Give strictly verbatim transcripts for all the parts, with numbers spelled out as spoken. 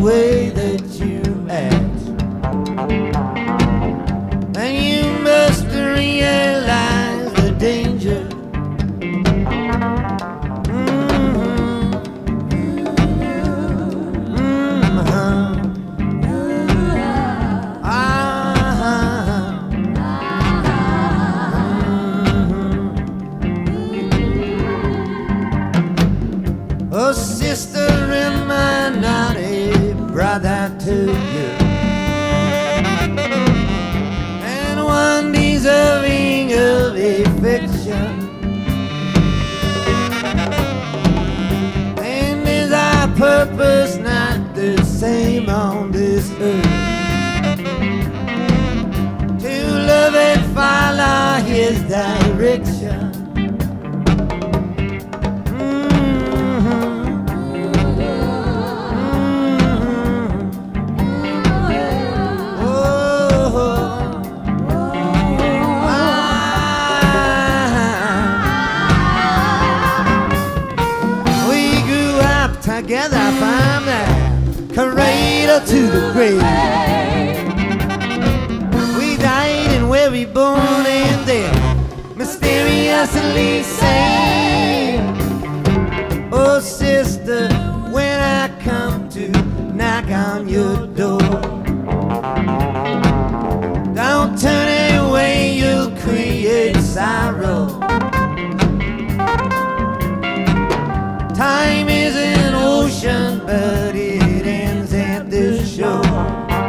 way that you act. And you must realize the danger. Oh, sister, am I not a brother to you? And one deserving of affection. And is our purpose not the same on this earth? To love and follow his direction. Together from the cradle to the grave. We died and we're reborn and then mysteriously saved. Oh sister, when I come to knock on your door, don't turn away, you'll create sorrow. Time is an ocean, but it ends at the shore.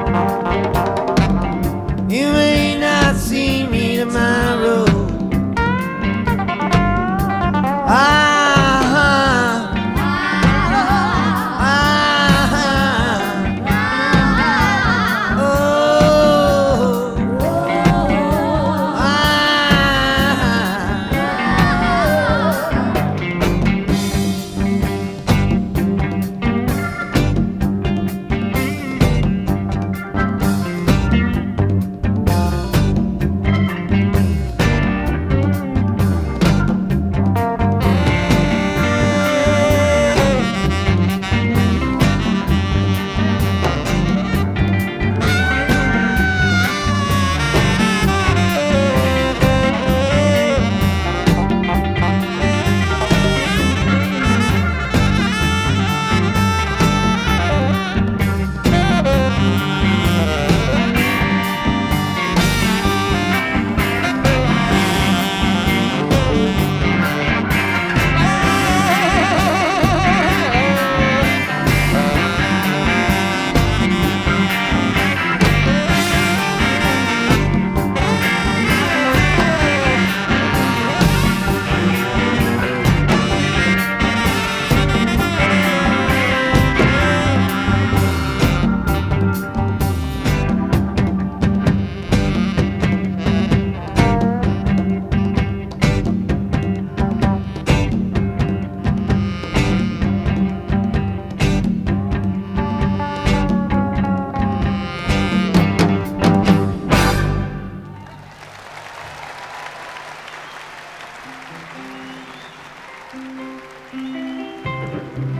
You may not see me tomorrow. Ah,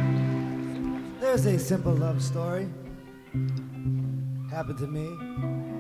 there's a simple love story happened to me.